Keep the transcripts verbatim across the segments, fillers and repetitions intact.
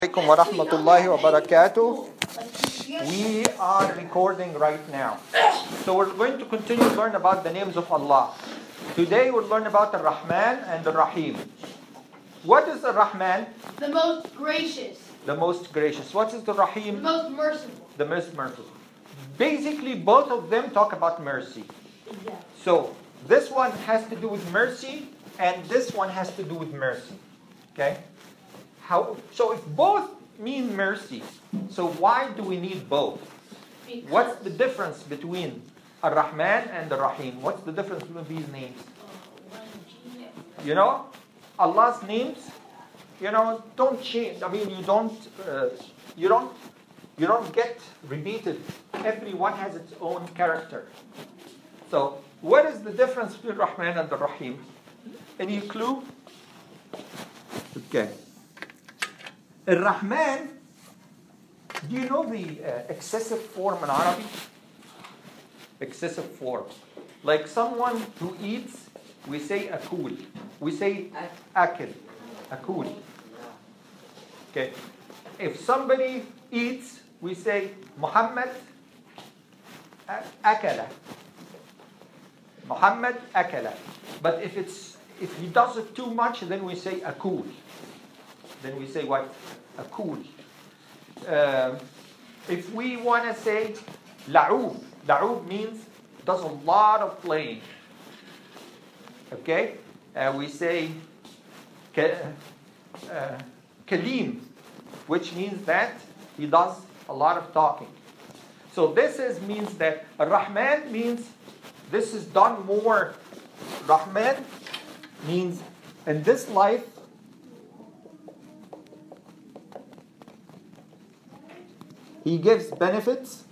Alaikum wa rahmatullahi wa barakatuh. We are recording right now. So we're going to continue to learn about the names of Allah. Today we'll learn about the Rahman and the Rahim. What is the Rahman? The most gracious. The most gracious. What is the Rahim? The most merciful. The most merciful. Basically, both of them talk about mercy. Exactly. So this one has to do with mercy, and this one has to do with mercy. Okay? How, so if both mean mercy, so why do we need both? Because What's the difference between Ar-Rahman and the Rahim? What's the difference between these names? You know, Allah's names, you know, don't change. I mean, you don't, uh, you don't, you don't get repeated. Everyone has its own character. So, what is the difference between Rahman and the Rahim? Any clue? Okay. Ar-Rahman, do you know the uh, excessive form in Arabic? Excessive form. Like someone who eats, we say akul. We say akil. Akul. Okay. If somebody eats, we say Muhammad akala. Muhammad akala. But if it's if he does it too much, then we say akul. Then we say what? Akul. Uh, if we want to say la'ub, la'ub means does a lot of playing. Okay? Uh, we say ka, uh, kalim, which means that he does a lot of talking. So this is means that Rahman means this is done more. Rahman means in this life he gives benefits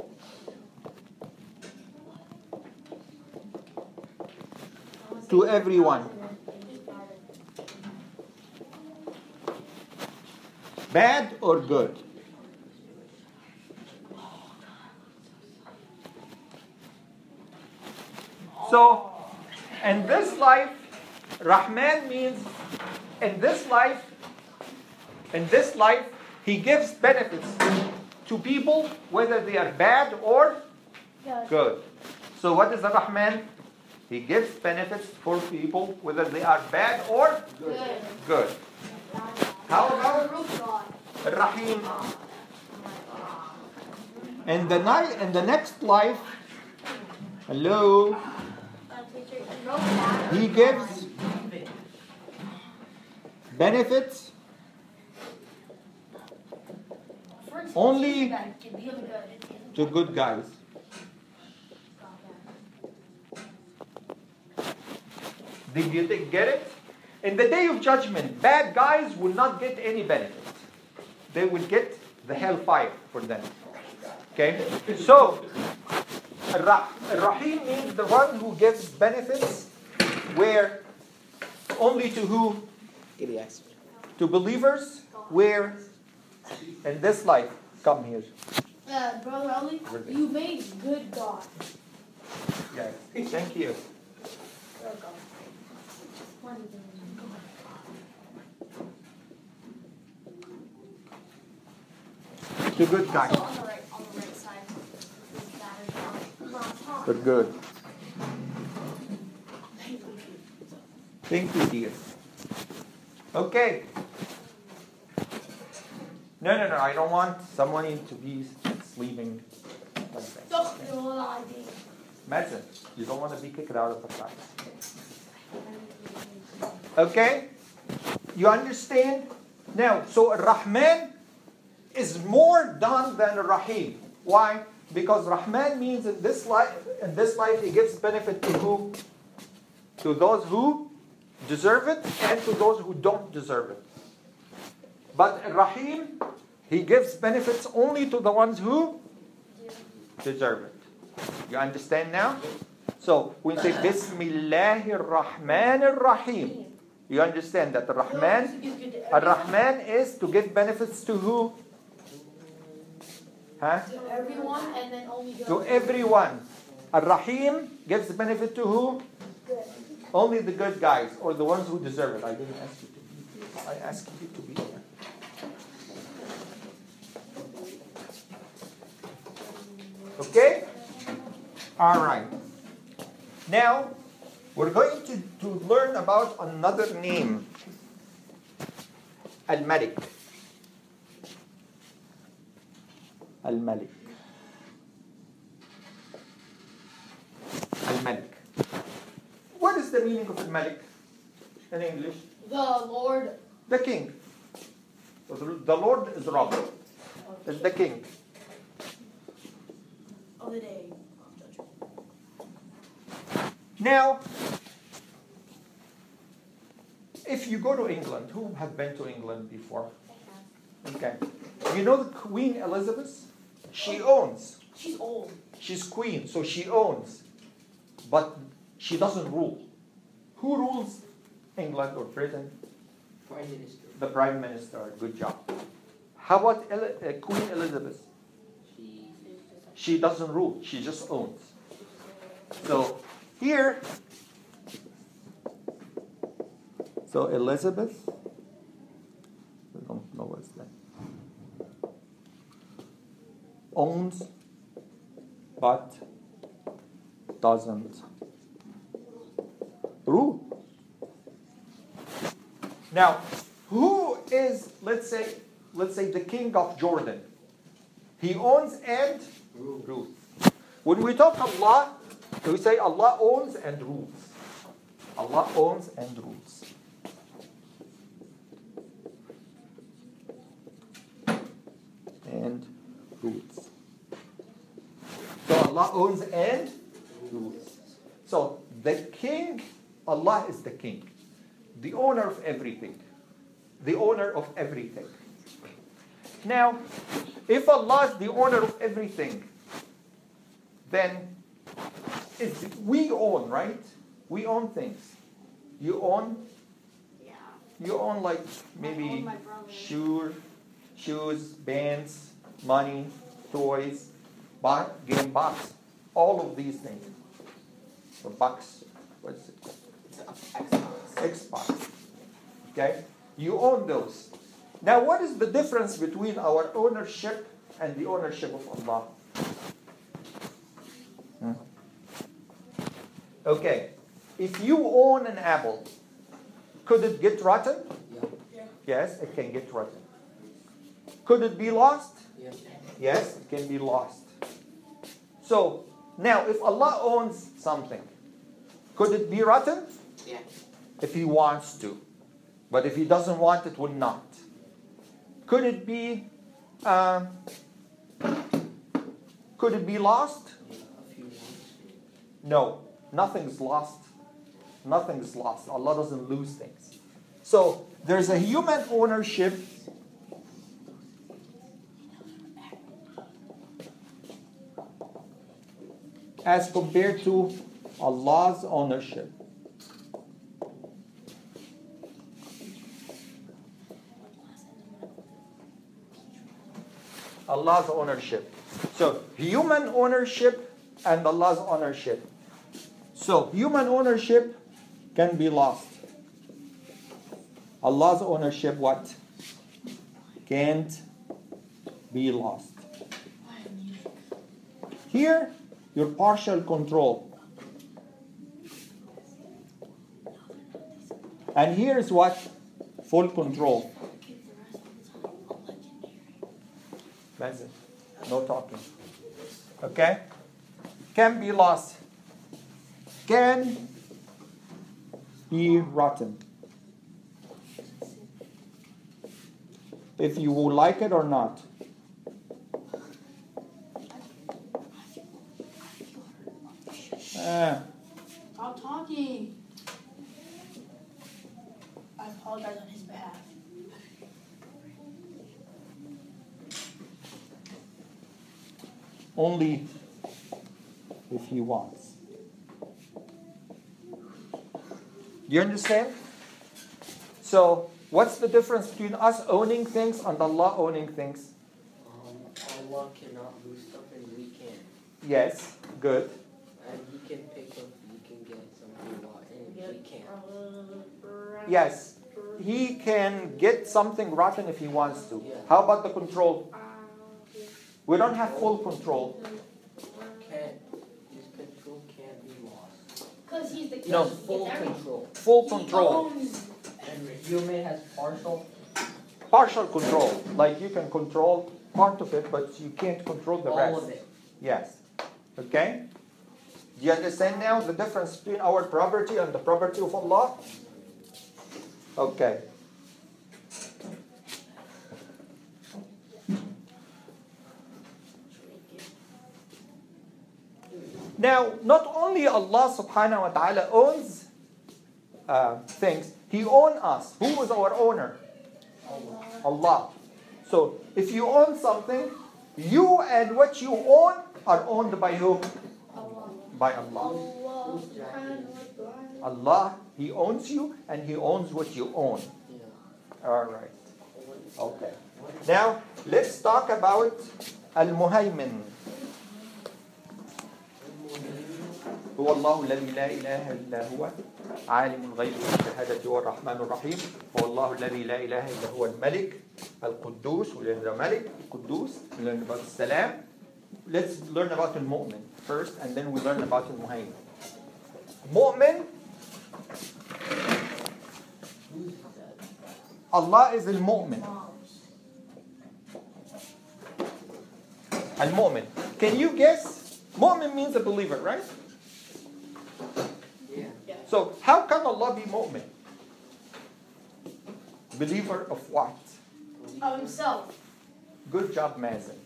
to everyone. Bad or good? So, in this life, Rahman means in this life, in this life, he gives benefits to people, whether they are bad or good. So what is the Rahman? He gives benefits for people, whether they are bad or good. good. How about God. Rahim? In the night, in the next life, hello, he gives benefits only to good guys. Did you think, get it? In the day of judgment, bad guys will not get any benefits. They will get the hellfire for them. Okay? So, Rahim means the one who gives benefits where only to who? To believers, where in this life. Come here. Uh, Brother Ali, you made good God. Yes. Thank you. To good guys. On the right, on the right side. But good. Thank you, dear. Okay. No, no, no. I don't want someone to be sleeping like that. Imagine. You don't want to be kicked out of the class. Okay? You understand? Now, so Rahman is more done than Rahim. Why? Because Rahman means in this life, in this life he gives benefit to who? To those who deserve it and to those who don't deserve it. But Rahim, he gives benefits only to the ones who deserve it. You understand now? So when we say Bismillahir Rahmanir Rahim, you understand that the Rahman, Ar-Rahman is to give benefits to who? Huh? To everyone and then only good. To everyone. Ar-Rahim gives benefit to who? Good. Only the good guys or the ones who deserve it. I didn't ask you to be. I asked you to be here. Okay? All right. Now, we're going to, to learn about another name. Al-Malik. Al-Malik. Al-Malik. What is the meaning of Al-Malik in English? The Lord The king. The Lord is Rabb. Is the king. of the day of judgment. Now, if you go to England, who have been to England before? Okay. You know the Queen Elizabeth? She owns. She's old. She's queen, so she owns. But she doesn't rule. Who rules England or Britain? Prime Minister. The Prime Minister. Good job. How about Eli- uh, Queen Elizabeth? She. She doesn't rule. She just owns. So here, so Elizabeth, I don't know what's that. Owns, but doesn't rule. Now, who is, let's say, let's say the king of Jordan? He owns and Rule. rules. When we talk Allah, we say Allah owns and rules. Allah owns and rules. And rules. So Allah owns and rules. So the king, Allah is the king. The owner of everything. The owner of everything. Now, if Allah is the owner of everything, then it's, we own, right? We own things. You own, Yeah. you own like I maybe own my brother. shoe, shoes, bands, money, toys, bo- game box, all of these things. The box, what's it called? Xbox. Okay? You own those. Now, what is the difference between our ownership and the ownership of Allah? Hmm? Okay. If you own an apple, could it get rotten? Yeah. Yeah. Yes, it can get rotten. Could it be lost? Yeah. Yes, it can be lost. So, now if Allah owns something, could it be rotten? Yeah. If He wants to. But if He doesn't want it, will not. Could it be uh, could it be lost? Yeah. A few months. No, nothing's lost. Nothing's lost. Allah doesn't lose things. So there's a human ownership as compared to Allah's ownership. Allah's ownership. So human ownership and Allah's ownership. So human ownership can be lost. Allah's ownership what? Can't be lost. Here, your partial control. And here is what? Full control. That's it. No talking. Okay? Can be lost. Can be rotten. If you will like it or not. Ah, Stop talking. I apologize on his behalf. only if he wants. Do you understand? So, what's the difference between us owning things and Allah owning things? Um, Allah cannot lose stuff and we can. Yes, good. And He can pick up, He can get something rotten and we can't. Yes, He can get something rotten if He wants to. Yeah. How about the control? We don't have full control. Because he's the king. No. He gets Full everything. control. Full He control. owns- And human has partial. Partial control. Like you can control part of it, but you can't control the All rest. of it. Yes. Okay? Do you understand now the difference between our property and the property of Allah? Okay. Now, not only Allah subhanahu wa ta'ala owns uh, things, He owns us. Who is our owner? Allah. So, if you own something, you and what you own are owned by who? By Allah. Allah subhanahu wa ta'ala. Allah, He owns you and He owns what you own. Yeah. All right. Okay. Now, let's talk about Al-Muhaymin. هو الله الذي لا إله إلا هو عالم الغيب والشهادة هو الرحمن الرحيم هو الله الذي لا إله إلا هو الملك القدوس. We learn about Malik, Qudus. We learn about Salam. Let's learn about Al-Mu'min first, and then we learn about Al-Muhaymin. Mu'min, Allah is Al-Mu'min. Al-Mu'min. Can you guess? Mu'min means a believer, right? Yeah. So, how can Allah be mu'min? Believer of what? Of himself. Good job, Mazen.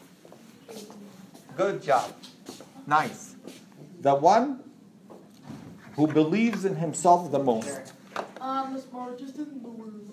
Good job. Nice. The one who believes in himself the most. I'm the smartest in the world.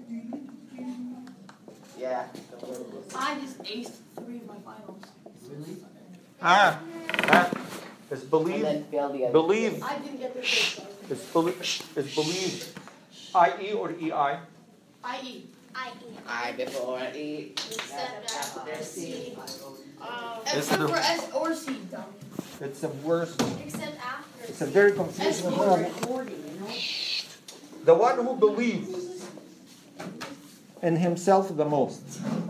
Yeah. I just aced three of my finals. Really? Ah, ah. Is And believe, then fail the other. believe, I didn't get the first one. is believe, is believe, I E or E I? I E. I eat. I before I eat. Except after C. Um, It's except the- for S or C, dummy. It's the worst. Except after It's a very S confusing or word. The one who believes in himself the most.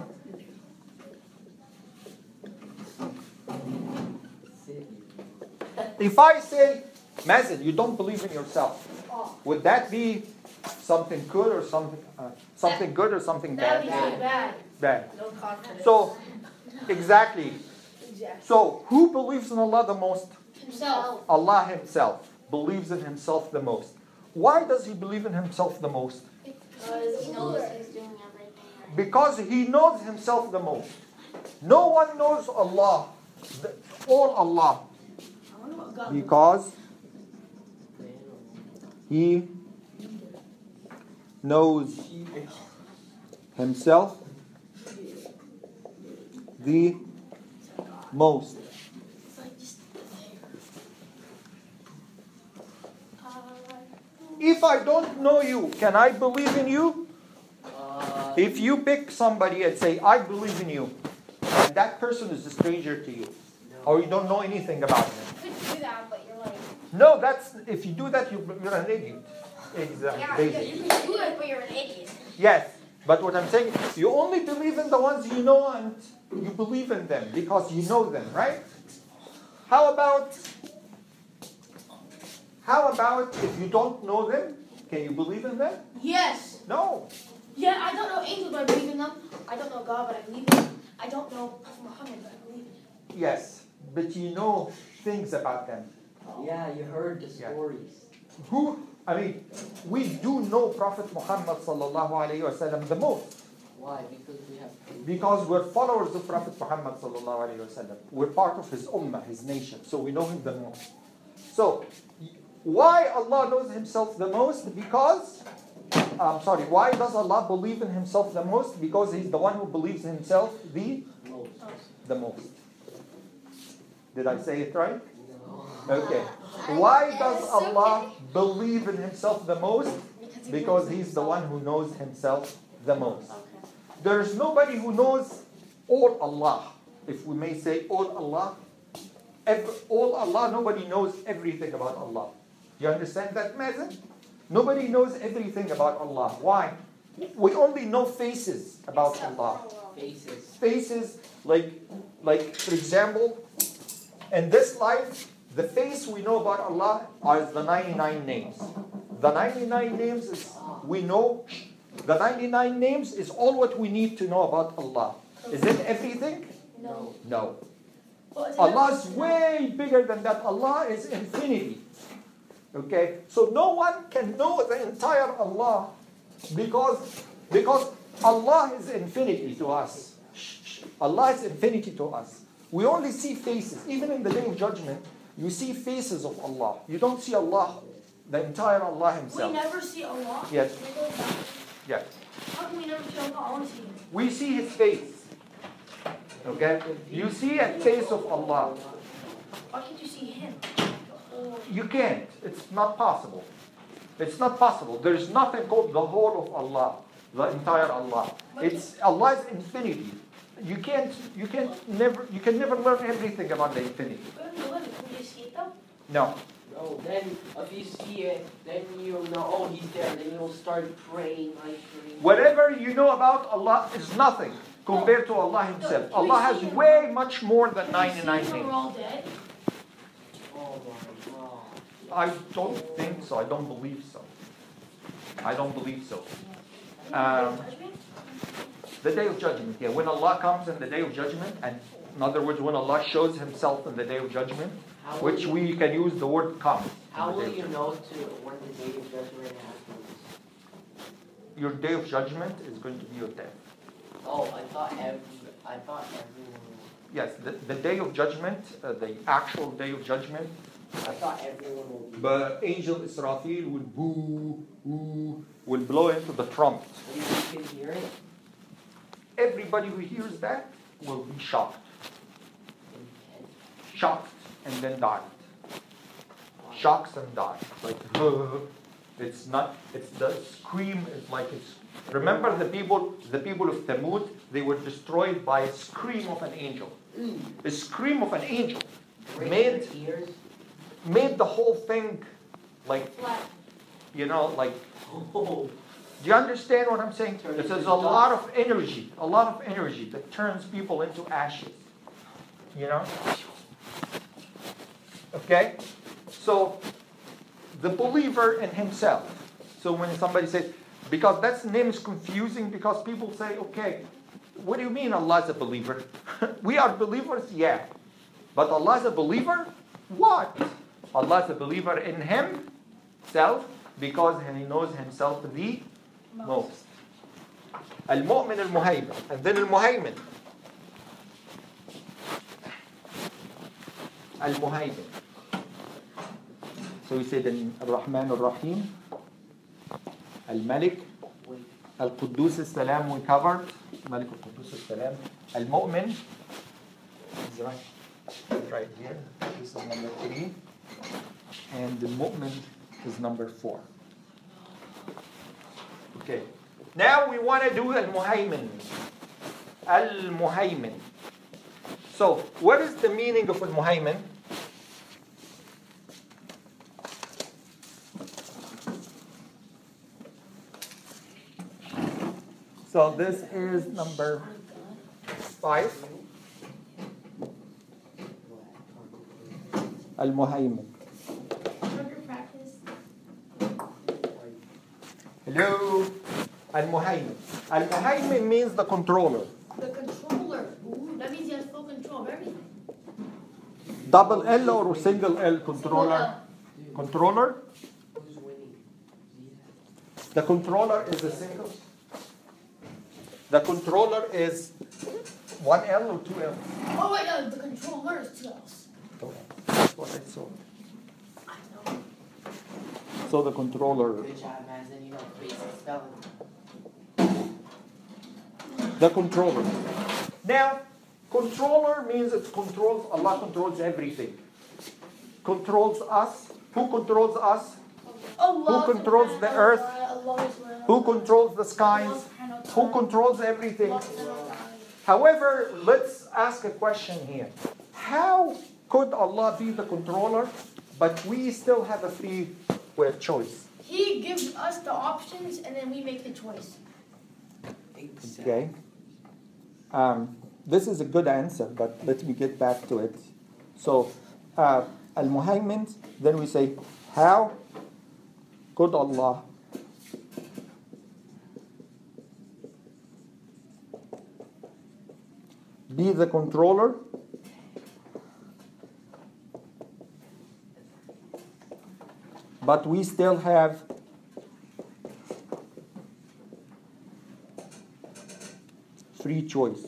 If I say, Mazen, you don't believe in yourself, Oh. would that be something good or something uh, something good or something That'd be bad? really bad. Bad. No confidence. So, exactly. Exactly. So, who believes in Allah the most? Himself. Allah Himself believes in Himself the most. Why does He believe in Himself the most? Because he knows he's doing everything right. Because He knows Himself the most. No one knows Allah, the- all Allah, I wonder what God because He knows Himself the most. It's like just If I don't know you, can I believe in you? Uh, If you pick somebody and say, I believe in you, and that person is a stranger to you, or you don't know anything about him. You could do that, but you're like, No, that's, if you do that, you- you're an idiot. yeah, Exactly. yeah, Basically. you can do it, but you're an idiot. Yes, but what I'm saying, you only believe in the ones you know and you believe in them because you know them, right? How about, how about if you don't know them, can you believe in them? Yes. No. Yeah, I don't know angels, but I believe in them. I don't know God, but I believe in him. I don't know Prophet Muhammad, but I believe in him. Yes, but you know things about them. yeah, you heard the Yeah. stories. Who, I mean, we do know Prophet Muhammad sallallahu alayhi wasallam the most Why? Because we have. because we're followers of Prophet Muhammad sallallahu alayhi wasallam. We're part of his ummah, his nation, so we know him the most. So, why Allah knows Himself the most? Because, I'm sorry, why does Allah believe in Himself the most? Because He's the one who believes in Himself the, Most. the most. Did I say it right? No. Okay. Uh, Why does yes, Allah okay. believe in Himself the most? Because, he Because knows He's the himself. one who knows Himself the most. Okay. There's nobody who knows all Allah. If we may say all Allah, ev- all Allah, nobody knows everything about Allah. You understand that, Mazen? Nobody knows everything about Allah. Why? We only know faces about Except Allah. for Allah. Faces. Faces, like, like for example, in this life, The face we know about Allah are the ninety-nine names. The ninety-nine names is, we know, the ninety-nine names is all what we need to know about Allah. Is it everything? No. No. Well, it's Allah is enough- way bigger than that. Allah is infinity. Okay? So no one can know the entire Allah because, because Allah is infinity to us. Allah is infinity to us. We only see faces. Even in the Day of Judgment, you see faces of Allah. You don't see Allah, the entire Allah We Himself. never see Allah. Yes. We go back. Yes. How can we never see Allah? I want to see Him. We see His face. Okay? You see a face of Allah. Why can't you see Him? Oh, You can't. It's not possible. It's not possible. There's nothing called the whole of Allah, the entire Allah. It's Allah's infinity. You can't. You can't never. You can never learn everything about the infinity. But in the limit, can you see it though? No. No, then if you see it, then you'll know, oh, he's there. Then you'll start praying like crazy. Whatever you know about Allah is nothing compared to Allah Himself. Allah has way much more than Can ninety-nine we see Him when we're names. all dead? Oh my god. I don't think so. I don't believe so. I don't believe so. Um, Judgment? The Day of Judgment, yeah. When Allah comes in the Day of Judgment, and in other words, when Allah shows Himself in the Day of Judgment, How will which you, we can use the word come. how in the will Day of you Judgment. know to when the day of judgment happens? Your Day of Judgment is going to be your death. Oh, I thought every, I thought everyone. Yes, the, the Day of Judgment, uh, the actual Day of Judgment, I thought everyone will be. the angel Israfil will boo, boo, will blow into the trumpet. You can hear it Everybody who hears that will be shocked. in ten. Shocked and then died. Shocks and die. Like, it's not, it's the scream is like it's, remember the people, the people of Thamud, they were destroyed by a scream of an angel. A scream of an angel made, Tears. made the whole thing like, Flat. you know, like, Oh. do you understand what I'm saying? Turn It into says a lot dust. of energy, a lot of energy that turns people into ashes. You know? Okay? So, the believer in himself. So when somebody says, because that name is confusing because people say, okay, what do you mean Allah is a believer? We are believers, yeah. But Allah is a believer? What? Allah is a believer in Himself because He knows Himself the most. Al-Mu'min al-Muhaymin. And then al-Muhaymin. Al-Muhaymin. So we said in Ar-Rahman Ar-Rahim, Al-Malik, Wait. Al-Quddus al-Salam we covered. Malik al-Quddus al-Salam. Al-Mu'min is right, right here. This is number three. And the Mu'min is number four. Okay. Now we want to do Al-Muhaymin. Al-Muhaymin. So, what is the meaning of Al-Muhaymin? So this is number five. Al-Muhaymin. Target practice. Hello. Al-Muhaymin. Al-Muhaymin means the controller. The controller. Ooh, that means he has full control of everything. Double L or single L controller? Controller? Who's winning? The controller is a single. The controller is one L or two L? Oh wait, no, the controller is two L's. That's what I saw. I know. So the controller. Good job, man. Then you know basic spelling. The controller. Now, controller means it controls, Allah controls everything. Controls us. Who controls us? Allah Who controls the subhanahu wa earth? ta'ala, Allah subhanahu Who wa ta'ala. controls the skies? Allah subhanahu wa Who ta'ala. controls everything? Allah subhanahu wa ta'ala. However, let's ask a question here. How could Allah be the controller, but we still have a free way of choice? He gives us the options and then we make the choice. Exactly. Okay. Um, this is a good answer, but let me get back to it. So, uh, Al-Muhaymin, then we say, how could Allah be the controller but we still have free choice?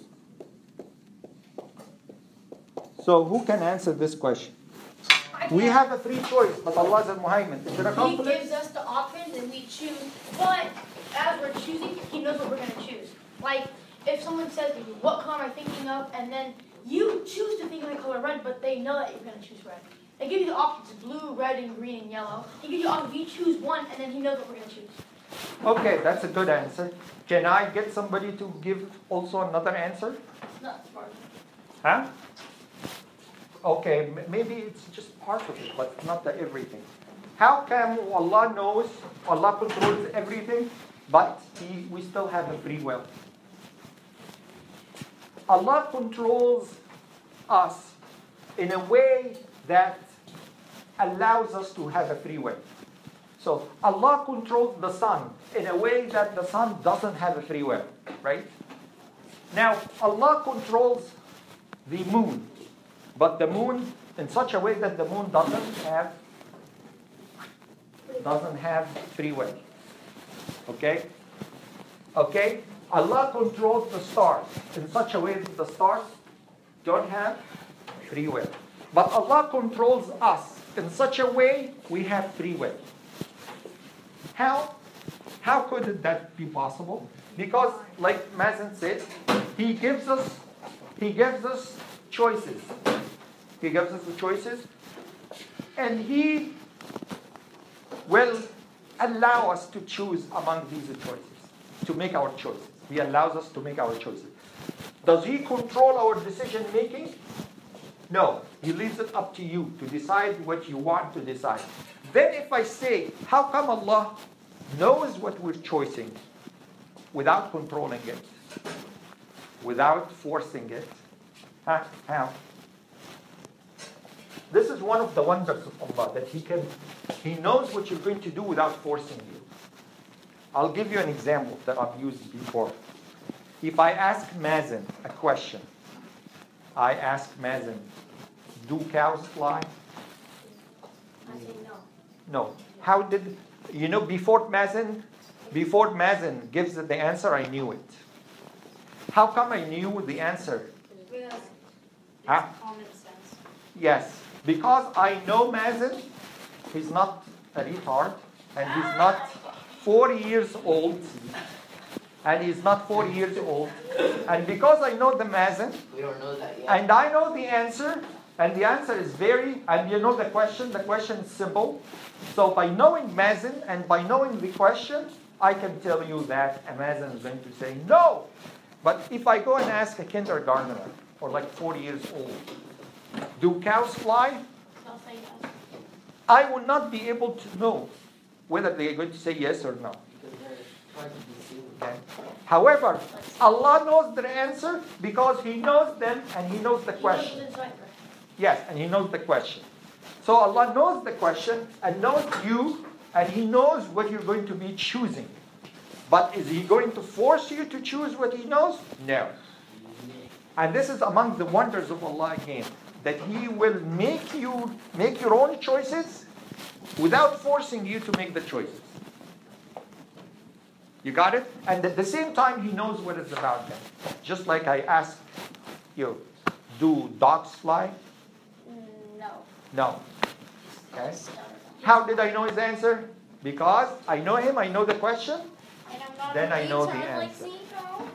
So who can answer this question? We have a free choice, but Allah is al-Muhaymin. Is there a He conflict? gives us the options and we choose, but as we're choosing, He knows what we're going to choose. Like, if someone says, what color am I thinking of, and then you choose to think of the color red, but they know that you're going to choose red. They give you the options, blue, red, and green, and yellow. He gives you options, you choose one, and then He knows what we're going to choose. Okay, that's a good answer. Can I get somebody to give also another answer? Not smart. Huh? Okay, m- maybe it's just part of it, but not the everything. How come Allah knows, Allah controls everything, but he, we still have a free will? Allah controls us in a way that allows us to have a free will. So Allah controls the sun in a way that the sun doesn't have a free will, right? Now, Allah controls the moon, but the moon in such a way that the moon doesn't have doesn't have free will. Okay? Okay? Allah controls the stars in such a way that the stars don't have free will. But Allah controls us in such a way we have free will. How? How could that be possible? Because, like Mazen said, He gives us He gives us choices. He gives us the choices, and He will allow us to choose among these choices, to make our choices. He allows us to make our choices. Does He control our decision making? No. He leaves it up to you to decide what you want to decide. Then if I say, how come Allah knows what we're choosing without controlling it, without forcing it? Huh? How? This is one of the wonders of Allah, that He can, He knows what you're going to do without forcing you. I'll give you an example that I've used before. If I ask Mazen a question, I ask Mazen, do cows fly? I say no. No. How did, you know, before Mazen, before Mazen gives the answer, I knew it. How come I knew the answer? Because it's Huh? common sense. Yes, because I know Mazen, he's not a retard, and he's not forty years old, and he's not forty years old, and because I know the Mazen, We don't know that yet. and I know the answer, and the answer is very, and you know the question, the question is simple. So by knowing Mazen and by knowing the question, I can tell you that Mazen is going to say no. But if I go and ask a kindergartner, or like forty years old, do cows fly? They'll say yes. I will not be able to know whether they are going to say yes or no. Because they're hard to be seen. Okay? However, Allah knows the answer because He knows them and He knows the He knows question. what's inside her. Yes, and He knows the question. So Allah knows the question and knows you, and He knows what you're going to be choosing. But is He going to force you to choose what He knows? No. And this is among the wonders of Allah again, that He will make you make your own choices without forcing you to make the choices. You got it? And at the same time, He knows what is about them. Just like I asked you, do dogs fly? No. No. Okay. How did I know his answer? Because I know him, I know the question. And I'm not Then a I know the retard like answer. Zico.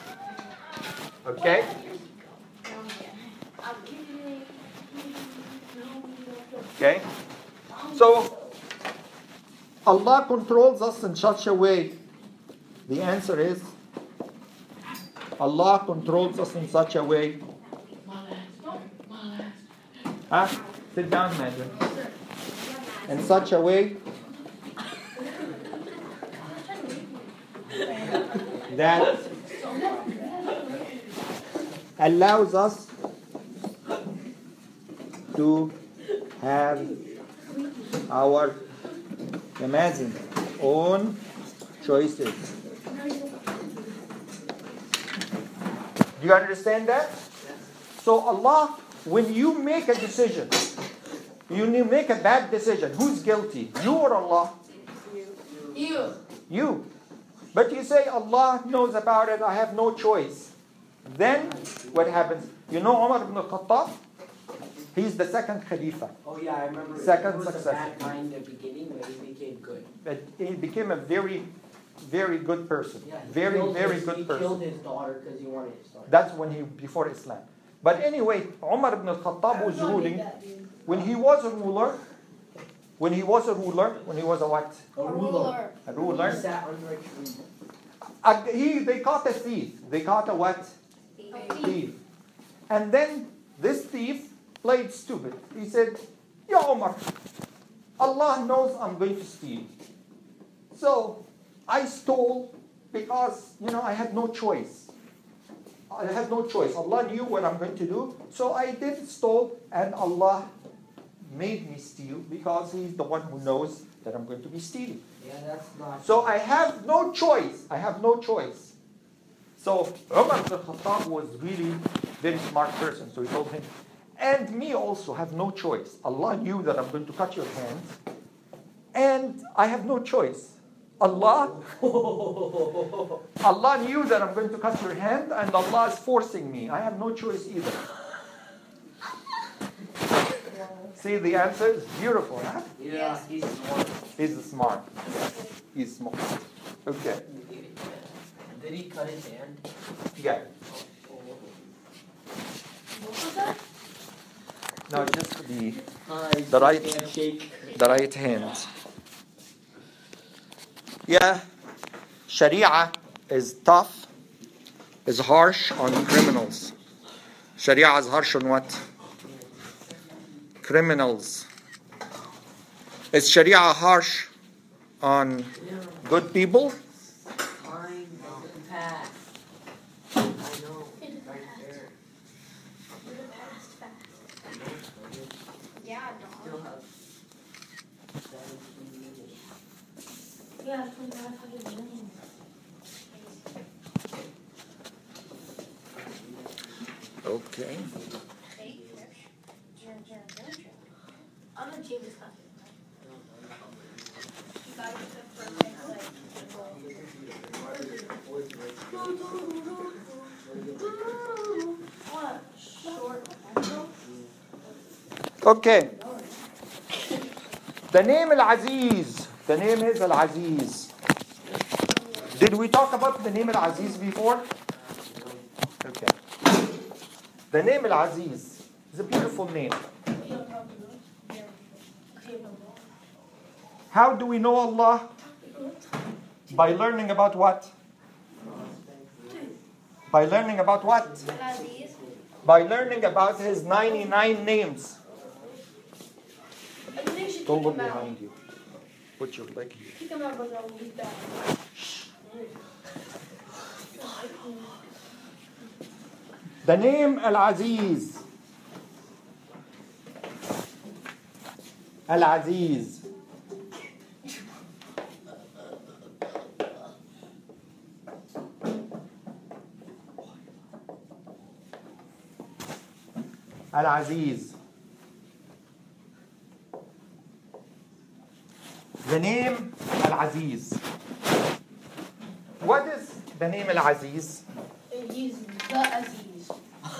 Okay? I'll give you Okay? So, Allah controls us in such a way. The answer is, Allah controls us in such a way. Huh? Sit down, Madam. In such a way that allows us to have our imagine own choices. Do you understand that? So Allah, when you make a decision, when you make a bad decision, who's guilty? You or Allah? You. You. But you say, Allah knows about it, I have no choice. Then, what happens? You know Umar ibn al-Khattab? He's the second Khalifa. Oh yeah, I remember. Second it was successor. a bad guy in the beginning, but he became good. But he became a very, very good person. Yeah, he Very, killed very his, good he person. killed his daughter because he wanted his daughter. That's when he, before Islam. But anyway, Umar ibn al-Khattab was ruling. When he was a ruler, when he was a ruler, when he was a what? A ruler. A ruler. He sat under a tree. Uh, he, they caught a thief. They caught a what? Thief. And then this thief played stupid. He said, Ya Umar, Allah knows I'm going to steal. So I stole because, you know, I had no choice. I had no choice. Allah knew what I'm going to do. So I did stole, and Allah made me steal because He's the one who knows that I'm going to be stealing. Yeah, that's not. So I have no choice. I have no choice. So Umar ibn Khattab was really very smart person. So he told him, and me also have no choice. Allah knew that I'm going to cut your hands, and I have no choice. Allah, Allah knew that I'm going to cut your hand, and Allah is forcing me. I have no choice either. See, the answer is beautiful, huh? Yeah, he's smart. He's smart. He's smart. Okay. Did he cut his hand? Yeah. What was that? No, just the Uh, The right- handshake. the right hand. Yeah. Sharia is tough, is harsh on criminals. Sharia is harsh on what? Criminals. Is Sharia harsh on good people? Fine, let him pass. I know. Right there. Yeah, Still dog. have seventeen minutes. Yeah, twenty-five hundred million. Okay. I'm gonna change this class. You gotta get the perfect, like, What? Short. Okay. The name Al-Aziz. The name is Al-Aziz. Did we talk about the name Al-Aziz before? Okay. The name Al-Aziz is a beautiful name. How do we know Allah? By learning about what? By learning about what? Aziz. By learning about His ninety-nine names. I think you should Don't kick look him out. behind you. Put your leg here. Kick him out, brother. He's back. The name Al-Aziz. Al-Aziz. Al-Aziz. The name Al-Aziz. What is the name Al-Aziz? He's the Aziz.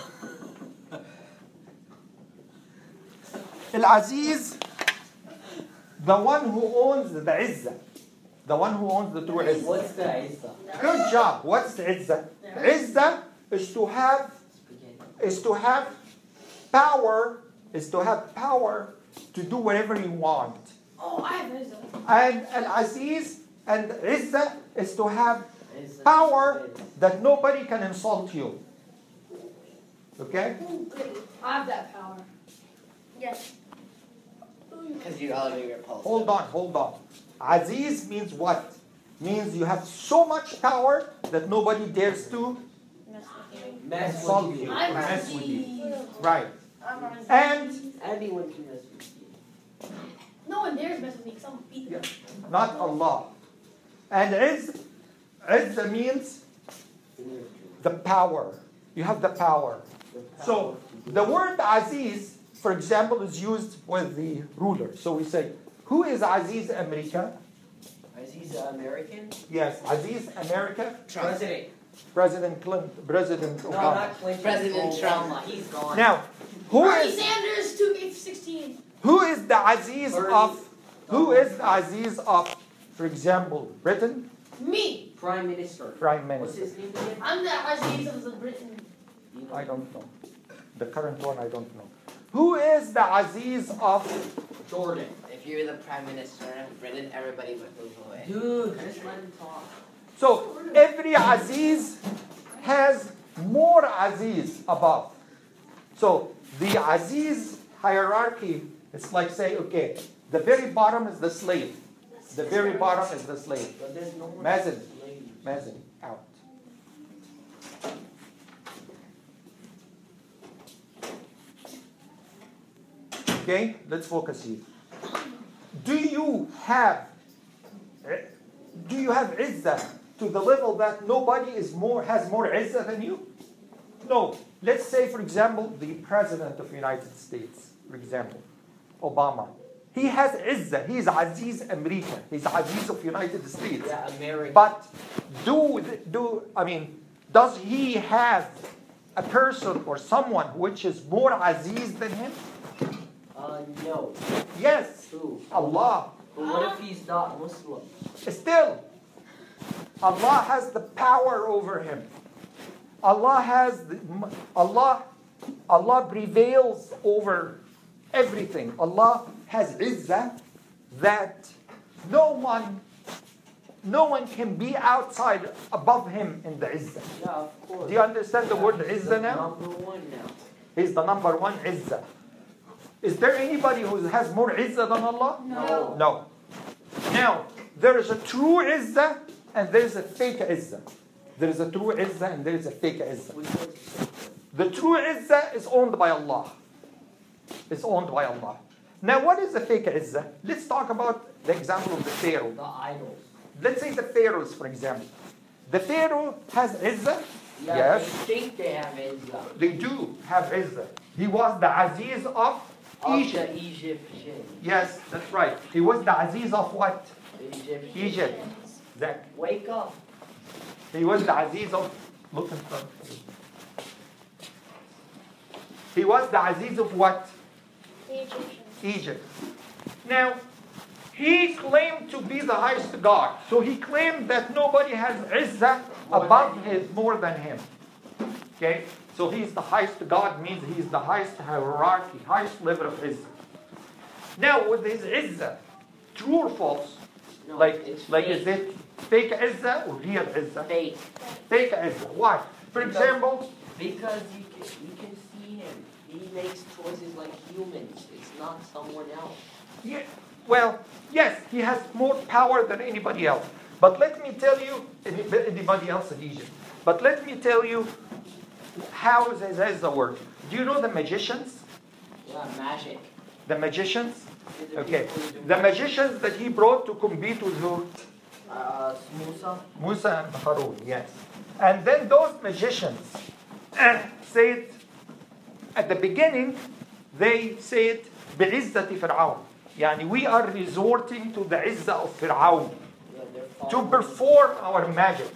Al-Aziz, the one who owns the Izzah. The one who owns the true Izzah. What's the Isa? Good job. What's Izzah? Izzah is to have is to have power, is to have power to do whatever you want. Oh, I have his. And Al-Aziz and Izzah is to have Isa. power that nobody can insult you. Okay? I have that power. Yes. Because you're out of your pulse. Hold on, hold on. Aziz means what? Means you have so much power that nobody dares to Mess insult with you, you. I'm mess with you. Aziz. Right. I'm Aziz. And Anyone can mess with you. No one dares mess with me because I'm gonna beat them. Yeah. Not Allah. And Izz, Izz means the power. You have the power. So the word Aziz, for example, is used with the ruler. So we say, who is Aziz America? Aziz American? Yes, Aziz America. President. President Clinton, President No, Obama. not Clinton. President Obama. Trump. He's gone. Now, who Bernie is Sanders, two K sixteen. who is the Aziz Bernie. of who is the Aziz of, for example, Britain? Me. Prime Minister. Prime What's Minister. his name again? I'm the Aziz of the Britain. You know. I don't know. The current one, I don't know. Who is the Aziz of Jordan. If you're the prime minister of Britain, everybody would move away. Dude, just let him talk. So every Aziz has more Aziz above. So the Aziz hierarchy, it's like say, okay, the very bottom is the slave. The very bottom is the slave. But there's no one. Mazin, Mazin, out. Okay, let's focus here. Do you have do you have izzah to the level that nobody is more has more izzah than you? No. Let's say, for example, the President of the United States, for example, Obama. He has izzah. He's Aziz America. He's Aziz of United States. Yeah, American. But do do I mean, does he have a person or someone which is more Aziz than him? Uh, no. Yes, Who? Allah. But what if he's not Muslim? Still, Allah has the power over him. Allah has the, Allah Allah prevails over everything. Allah has izzah that no one no one can be outside above him in the izzah. Yeah, of course. Do you understand the Yeah, word he's izzah the now? Number one now. He's the number one izzah. Is there anybody who has more izzah than Allah? No. No. Now, there is a true izzah and there is a fake izzah. There is a true izzah and there is a fake izzah. Which one's the The true izzah is owned by Allah. It's owned by Allah. Now, what is the fake izzah? Let's talk about the example of the Pharaoh. The idols. Let's say the Pharaohs, for example. The Pharaoh has izzah. Yeah, Yes. they think they have Izzah. They do have izzah. He was the Aziz of Of Egypt. the Egyptian. Yes, that's right. He was the Aziz of what? The Egyptian. Egypt. That Wake up. he was the Aziz of look in front. He was the Aziz of what? The Egyptians. Egypt. Now, he claimed to be the highest God. So he claimed that nobody has izzah above him more than him. Okay? So he's the highest God means he's the highest hierarchy, highest level of izzah. Now with his izzah, true or false? No, like it's like fake. is it fake izzah or real izzah? Fake. Fake izzah. Why? For Because- example, Because you can, you can see him. He makes choices like humans. It's not someone else. yeah, well, yes, he has more power than anybody else. But let me tell you, any- anybody else in Egypt. But let me tell you how his izzah work. Do you know the magicians? Yeah, magic. The magicians? They're the Okay. people who do The magic. magicians that he brought to compete with who? Uh, Musa. Musa and Harun, yes. And then those magicians uh, said, at the beginning, they said, بِعِزَّةِ فِرْعَوْنَ. Yani we are resorting to the izzah of Fir'aun Yeah, they're to following- perform our magic.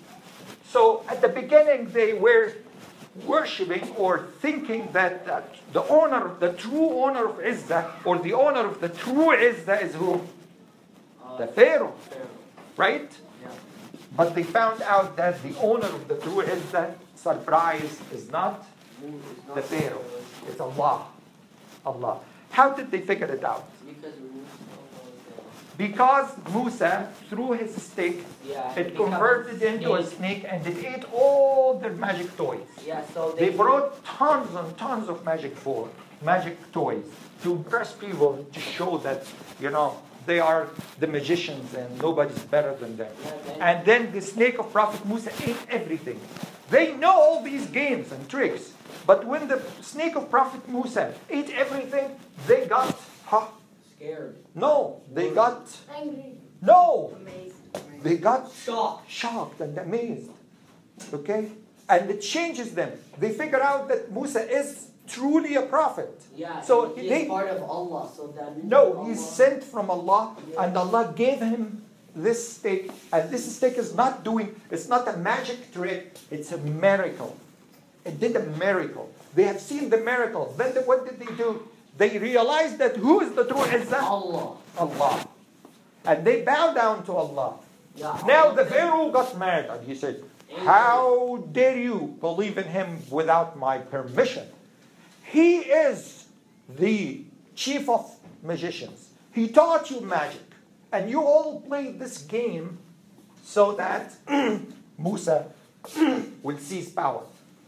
So at the beginning, they were worshipping or thinking that, that the owner, the true owner of izzah, or the owner of the true izzah is who? Uh, The Pharaoh, Pharaoh. right? Yeah. But they found out that the owner of the true izzah, surprise, is not Mu- it's not the Pharaoh. Pharaoh, It's Allah. Allah. How did they figure it out? Because Musa was Because Musa, through his stick, there. Yeah. it become converted into a snake. snake and it ate all their magic toys. Yeah, so They they, brought tons and tons of magic for magic toys to impress people to show that, you know, they are the magicians and nobody's better than them. Yeah, then- And then the snake of Prophet Musa ate everything. They know all these games and tricks. But when the snake of Prophet Musa ate everything, they got huh, scared. No, they got, Angry. no, Amazed. they got Shocked. shocked and amazed. Okay? And it changes them. They figure out that Musa is truly a prophet. Yeah, So he, they- he's part of Allah, so that means No, Allah, he's sent from Allah, Yeah. and Allah gave him this stick. And this stick is not doing, it's not a magic trick, it's a miracle. It did a miracle. They have seen the miracle. Then the- what did they do? They realized that who is the true Izzah? Allah. Allah. And they bow down to Allah. Yeah, Now Allah the said- Pharaoh got mad and he said, how dare you believe in him without my permission? He is the chief of magicians. He taught you magic. And you all played this game so that Musa will seize power.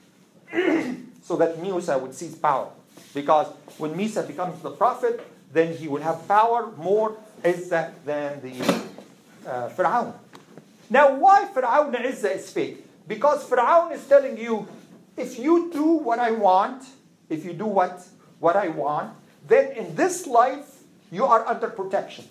So that Musa would seize power. Because when Musa becomes the prophet, then he will have power more Izzah than the uh, Fir'aun. Now why Fir'aun Izzah is fake? Because Fir'aun is telling you, if you do what I want, if you do what, what I want, then in this life you are under protection.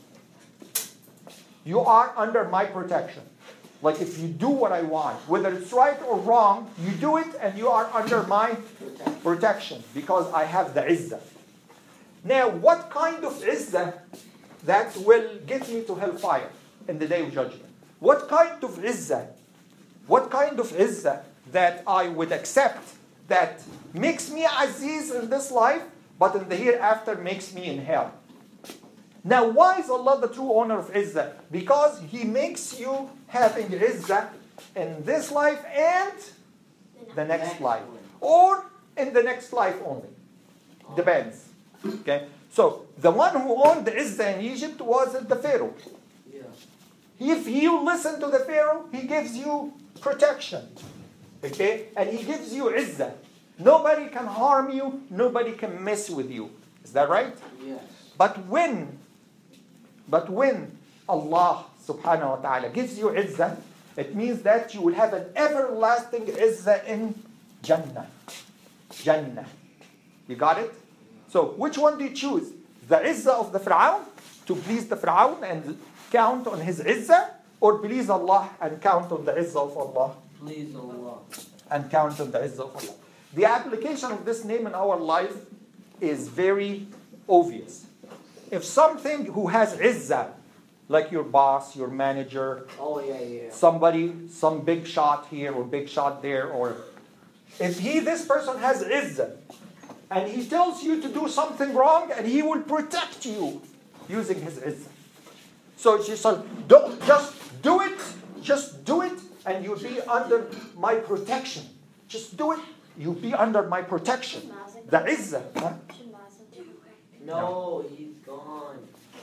You are under my protection. Like if you do what I want, whether it's right or wrong, you do it and you are under my protection because I have the Izzah. Now, what kind of Izzah that will get me to hellfire in the day of judgment? What kind of Izzah? What kind of Izzah that I would accept that makes me Aziz in this life, but in the hereafter makes me in hell? Now, why is Allah the true owner of Izzah? Because He makes you having Izzah in this life and the next life. Or in the next life only. Depends. Okay? So, the one who owned the Izzah in Egypt was the Pharaoh. Yeah. If you listen to the Pharaoh, he gives you protection. Okay? And he gives you Izzah. Nobody can harm you. Nobody can mess with you. Is that right? Yes. But when, but when Allah subhanahu wa ta'ala gives you Izzah, it means that you will have an everlasting Izzah in Jannah. Jannah. You got it? So, which one do you choose? The Izzah of the Fir'aun, to please the Fir'aun and count on his Izzah, or please Allah and count on the Izzah of Allah? Please Allah. And count on the Izzah of Allah. The application of this name in our life is very obvious. If something who has Izzah, like your boss, your manager, Oh yeah, yeah. somebody, some big shot here or big shot there, or if he, this person has Izzah, and he tells you to do something wrong, and he will protect you using his Izzah. So she said, don't just do it, just do it, and you'll be under my protection. Just do it, you'll be under my protection. The Izzah. Huh? No, he's gone.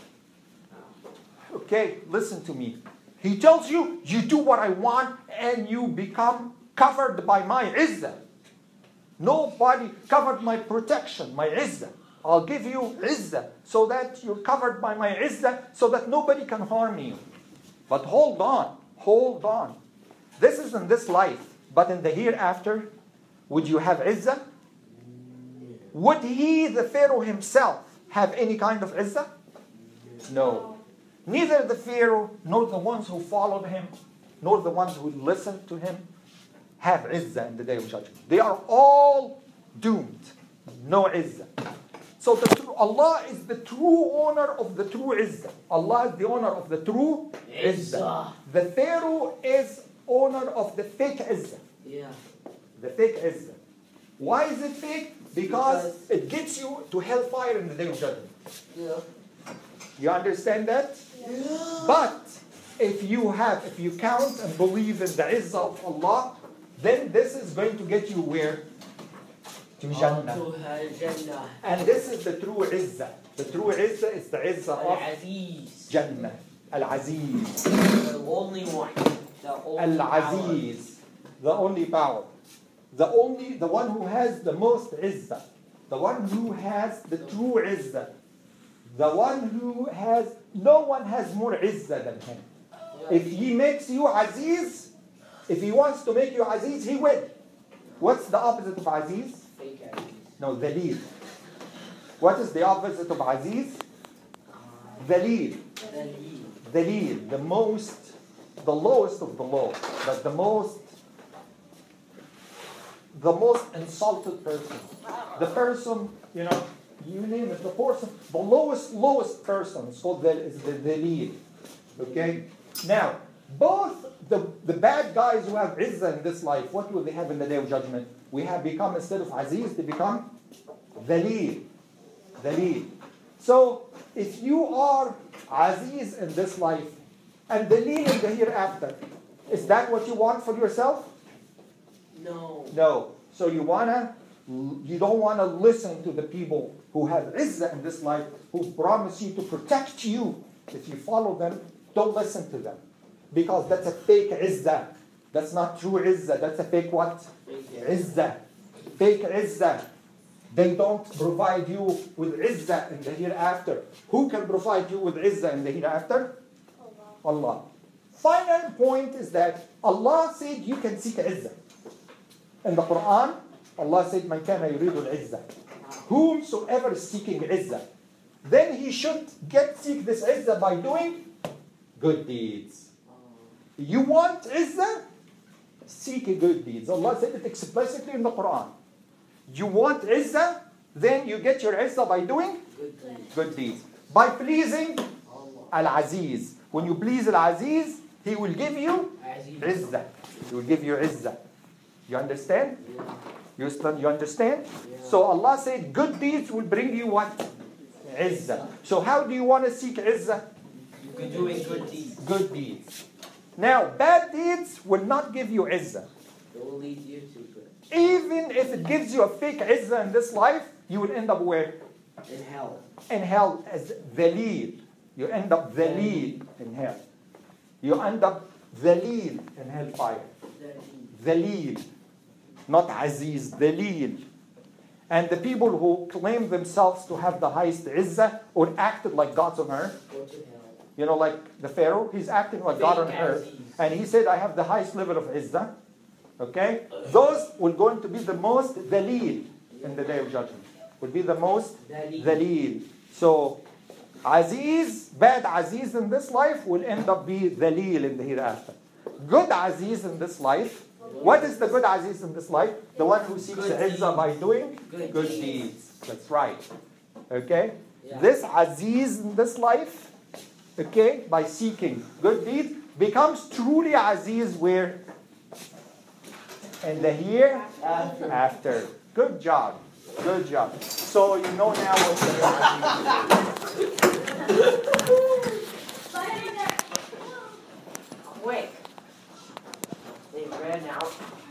Okay, listen to me. He tells you, you do what I want, and you become covered by my Izzah. Nobody covered my protection, my Izzah. I'll give you Izzah, so that you're covered by my Izzah, so that nobody can harm you. But hold on, hold on. This is in this life, but in the hereafter, would you have Izzah? Would he, the Pharaoh himself, have any kind of Izzah? No. Neither the Pharaoh, nor the ones who followed him, nor the ones who listened to him, have Izzah in the day of judgment. They are all doomed. No Izzah. So the true, Allah is the true owner of the true Izzah. Allah is the owner of the true Izzah. The Pharaoh is owner of the fake Izzah. Yeah. The fake Izzah. Why is it fake? Because, Because- it gets you to hellfire in the day of judgment. Yeah. You understand that? But if you have, if you count and believe in the Izzah of Allah, then this is going to get you where? To Jannah. To uh, Jannah. And this is the true Izzah. The true Izzah is the Izzah of Al-Aziz. Jannah. Al-Aziz. The only one. The only Al-Aziz. The only power. The only, the one who has the most Izzah. The one who has the true Izzah. The one who has, no one has more Izzah than him. power. If he makes you Aziz, if he wants to make you Aziz, he will. What's the opposite of Aziz? Fake Aziz. No, Dalil. What is the opposite of Aziz? Dhalil. Then he. Dhalil, the most, the lowest of the low, but the most, the most insulted person. The person, you know, you name it, the person, the lowest, lowest person is called the, is the Dhalil. Okay? Now, both the, the bad guys who have izzah in this life, what will they have in the day of judgment? We have become, instead of aziz, they become dhalil. Dhalil. So, if you are aziz in this life and dhalil in the hereafter, is that what you want for yourself? No. No. So you wanna, you don't want to listen to the people who have izzah in this life, who promise you to protect you. If you follow them, don't listen to them. Because that's a fake izzah. That's not true izzah. That's a fake what? Izzah. Fake izzah. They don't provide you with izzah in the hereafter. Who can provide you with izzah in the hereafter? Allah. Allah. Final point is that Allah said you can seek izzah. In the Quran, Allah said, "Man kana yuridu al-izzah." Whomsoever is seeking izzah, then he should get seek this izzah by doing good deeds. You want izzah? Seek good deeds. Allah said it explicitly in the Quran. You want izzah? Then you get your izzah by doing Good deeds. good deeds. By pleasing Allah. Al-Aziz. When you please Al-Aziz, He will give you Aziz. izzah. He will give you izzah. You understand? Yeah. You, st- you understand? Yeah. So Allah said good deeds will bring you what? Izzah. So how do you want to seek izzah? You can do it good deeds. Good deeds. Now, bad deeds will not give you izzah. It will lead you to good. Even if it gives you a fake izzah in this life, you will end up where? In hell. In hell as dhalil. You end up dhalil in hell. You end up dhalil in hellfire. Then he. Dhalil. Not aziz, dhalil. And the people who claim themselves to have the highest izzah or acted like gods on earth, Go to hell. you know, like the Pharaoh, he's acting like God on Fake earth. Aziz. And he said, I have the highest level of izzah. Okay? Those will going to be the most dhalil in the day of judgment. Will be the most Dhalil. dhalil. So, aziz, bad aziz in this life will end up be dhalil in the hereafter. Good aziz in this life. What is the good aziz in this life? The one who seeks Good izzah by doing Good good deeds. deeds. That's right. Okay? Yeah. This aziz in this life, okay, by seeking good deeds, becomes truly aziz where? In the here After. after. Good job. Good job. So you know now what Quick. They ran out.